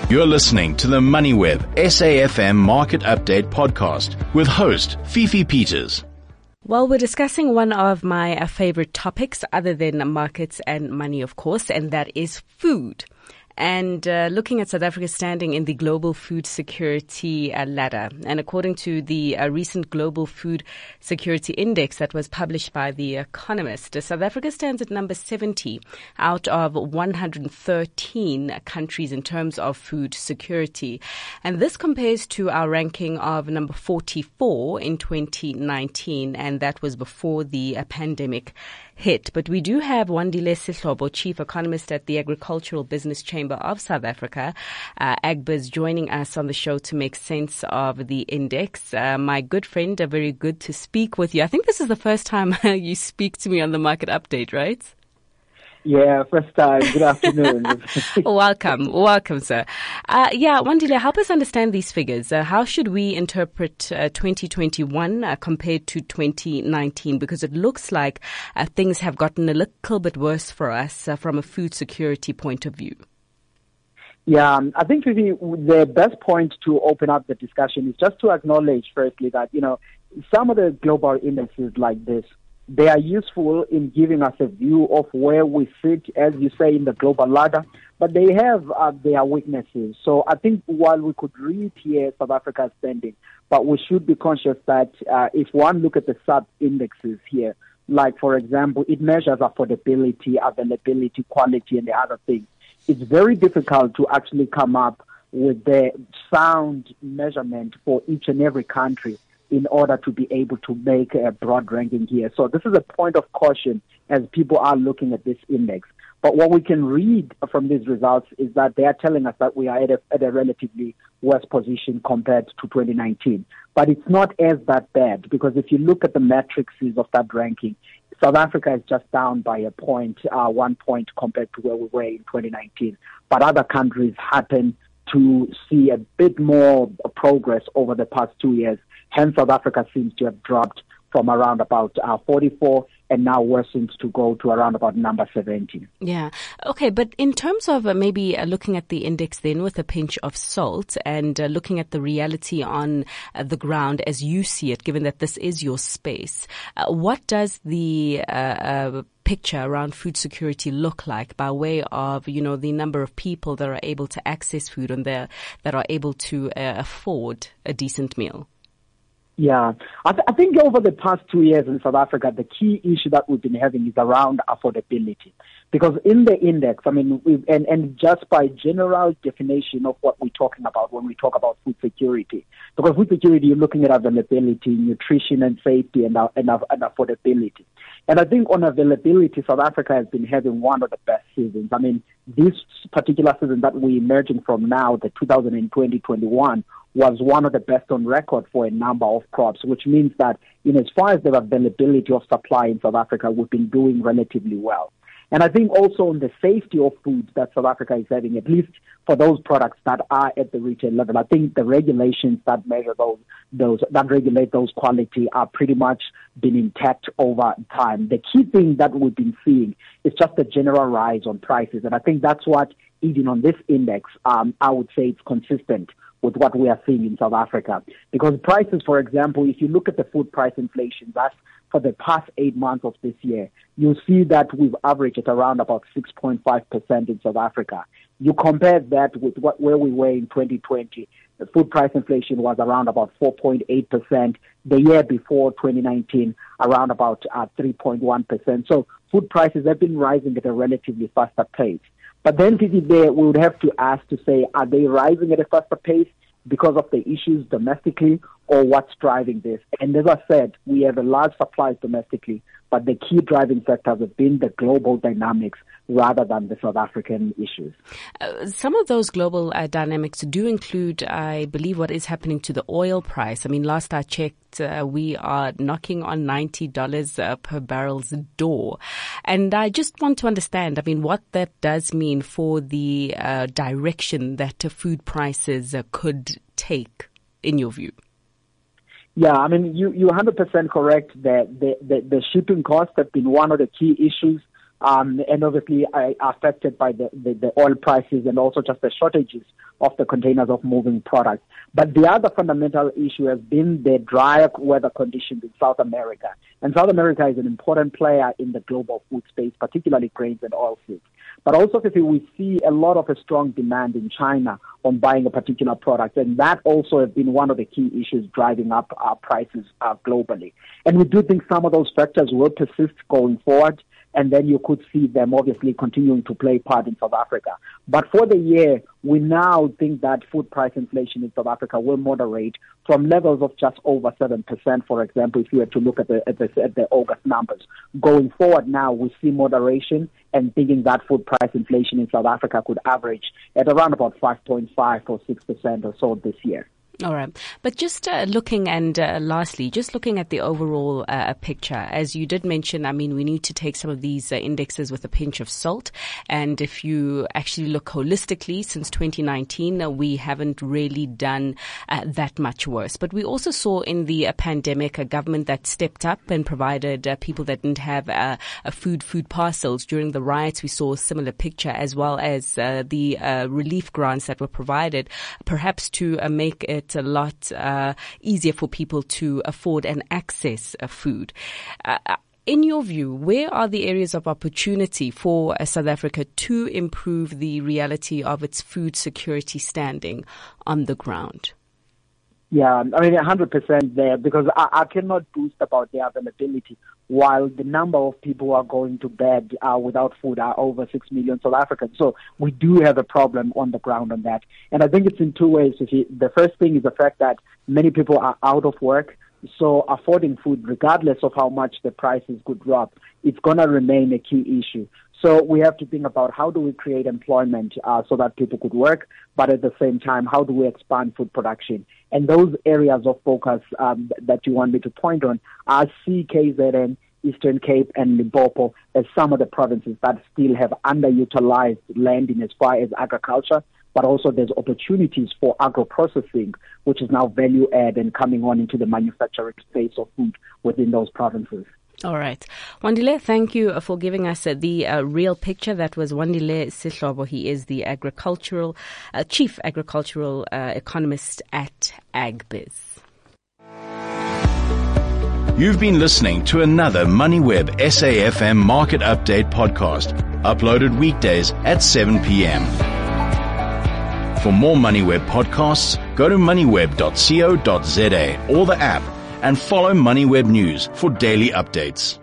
You're listening to the MoneyWeb SAFM Market Update podcast with host Fifi Peters. Well, we're discussing one of my favorite topics other than markets and money, of course, and that is food. And looking at South Africa's standing in the global food security ladder. And according to the recent global food security index that was published by The Economist, South Africa stands at number 70 out of 113 countries in terms of food security. And this compares to our ranking of number 44 in 2019, and that was before the pandemic hit. But we do have Wandile Sihlobo, Chief Economist at the Agricultural Business Chamber of South Africa, Agbiz, joining us on the show to make sense of the index. My good friend, very good to speak with you. I think this is the first time you speak to me on the Market Update, right? Yeah, first time. Good afternoon. Welcome, sir. Wandile, help us understand these figures. How should we interpret 2021 compared to 2019? Because it looks like things have gotten a little bit worse for us from a food security point of view. Yeah, I think the best point to open up the discussion is just to acknowledge, firstly, that, some of the global indexes like this, they are useful in giving us a view of where we sit, as you say, in the global ladder, but they have their weaknesses. So I think while we could read here South Africa's standing, but we should be conscious that if one look at the sub-indexes here, like, for example, it measures affordability, availability, quality, and the other things. It's very difficult to actually come up with the sound measurement for each and every country in order to be able to make a broad ranking here. So this is a point of caution as people are looking at this index. But what we can read from these results is that they are telling us that we are at a relatively worse position compared to 2019. But it's not as that bad, because if you look at the matrices of that ranking, South Africa is just down by 1 point compared to where we were in 2019. But other countries happen to see a bit more progress over the past 2 years. Hence, South Africa seems to have dropped from around about 44 and now worsens to go to around about number 70. Yeah. Okay. But in terms of maybe looking at the index then with a pinch of salt and looking at the reality on the ground as you see it, given that this is your space, what does the picture around food security look like by way of, the number of people that are able to access food and that are able to afford a decent meal? Yeah, I think over the past 2 years in South Africa, the key issue that we've been having is around affordability. Because in the index, and just by general definition of what we're talking about when we talk about food security, because food security, you're looking at availability, nutrition and safety and affordability. And I think on availability, South Africa has been having one of the best seasons. This particular season that we're emerging from now, the 2020-21, was one of the best on record for a number of crops, which means that, as far as the availability of supply in South Africa, we've been doing relatively well. And I think also on the safety of foods that South Africa is having, at least for those products that are at the retail level, I think the regulations that measure that regulate those quality are pretty much been intact over time. The key thing that we've been seeing is just a general rise on prices. And I think that's what, even on this index, I would say it's consistent with what we are seeing in South Africa. Because prices, for example, if you look at the food price inflation, that's for the past 8 months of this year, you'll see that we've averaged at around about 6.5% in South Africa. You compare that with where we were in 2020, the food price inflation was around about 4.8%. The year before, 2019, around about 3.1%. So food prices have been rising at a relatively faster pace. But then, we would have to ask to say, are they rising at a faster pace because of the issues domestically, or what's driving this? And as I said, we have a large supply domestically, but the key driving factors have been the global dynamics rather than the South African issues. Some of those global dynamics do include, I believe, what is happening to the oil price. Last I checked, we are knocking on $90 per barrel's door. And I just want to understand, what that does mean for the direction that food prices could take, in your view. Yeah, you're 100% correct that the shipping costs have been one of the key issues and obviously affected by the oil prices and also just the shortages of the containers of moving products. But the other fundamental issue has been the drier weather conditions in South America. And South America is an important player in the global food space, particularly grains and oilseeds. But also, we see a lot of a strong demand in China on buying a particular product, and that also has been one of the key issues driving up our prices globally. And we do think some of those factors will persist going forward, and then you could see them obviously continuing to play part in South Africa. But for the year, we now think that food price inflation in South Africa will moderate from levels of just over 7%, for example, if you were to look at the August numbers. Going forward now, we see moderation and thinking that food price inflation in South Africa could average at around about 5.5 or 6% or so this year. All right. But just looking and lastly, just looking at the overall picture, as you did mention, I mean, we need to take some of these indexes with a pinch of salt. And if you actually look holistically, since 2019, we haven't really done that much worse. But we also saw in the pandemic a government that stepped up and provided people that didn't have food parcels. During the riots, we saw a similar picture, as well as the relief grants that were provided, perhaps to make it a lot easier for people to afford and access food. In your view, where are the areas of opportunity for South Africa to improve the reality of its food security standing on the ground? Yeah, I mean, 100% there, because I cannot boast about the availability, while the number of people who are going to bed without food are over 6 million South Africans. So we do have a problem on the ground on that. And I think it's in two ways. The first thing is the fact that many people are out of work, so affording food, regardless of how much the prices could drop, it's going to remain a key issue. So we have to think about how do we create employment so that people could work, but at the same time, how do we expand food production? And those areas of focus that you want me to point on are KZN, Eastern Cape, and Limpopo as some of the provinces that still have underutilized land in as far as agriculture, but also there's opportunities for agro-processing, which is now value-add and coming on into the manufacturing space of food within those provinces. All right. Wandile, thank you for giving us the real picture. That was Wandile Sihlobo. He is the chief agricultural economist at AgBiz. You've been listening to another MoneyWeb SAFM Market Update podcast, uploaded weekdays at 7 p.m. For more MoneyWeb podcasts, go to moneyweb.co.za or the app, and follow MoneyWeb News for daily updates.